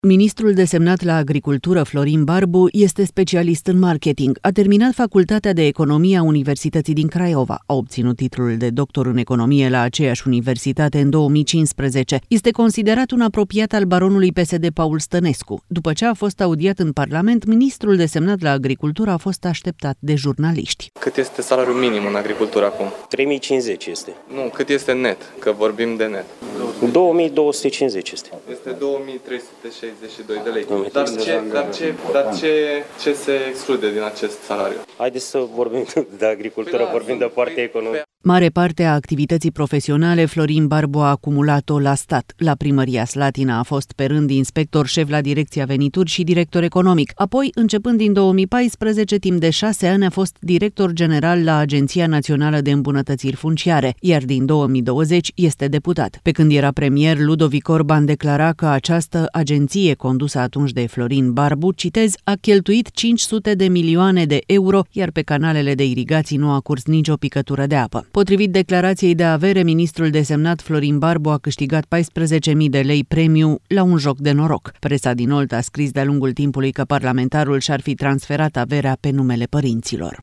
Ministrul desemnat la agricultură, Florin Barbu, este specialist în marketing. A terminat Facultatea de Economie a Universității din Craiova. A obținut titlul de doctor în economie la aceeași universitate în 2015. Este considerat un apropiat al baronului PSD Paul Stănescu. După ce a fost audiat în Parlament, ministrul desemnat la agricultură a fost așteptat de jurnaliști. Cât este salariul minim în agricultură acum? 3050 este. Nu, cât este net? Că vorbim de net. 2250 este. Este 2362 de lei. Dar ce se exclude din acest salariu? Haideți să vorbim de agricultură, vorbim de partea economică. Mare parte a activității profesionale Florin Barbu a acumulat-o la stat. La Primăria Slatina a fost pe rând inspector șef la Direcția Venituri și director economic. Apoi, începând din 2014, timp de 6 ani a fost director general la Agenția Națională de Îmbunătățiri Funciare, iar din 2020 este deputat. Pe când era premier, Ludovic Orban declara că această agenție condusă atunci de Florin Barbu, citez, a cheltuit 500 de milioane de euro, iar pe canalele de irigații nu a curs nicio picătură de apă. Potrivit declarației de avere, ministrul desemnat Florin Barbu a câștigat 14.000 de lei premiu la un joc de noroc. Presa din Olt a scris de-a lungul timpului că parlamentarul și-ar fi transferat averea pe numele părinților.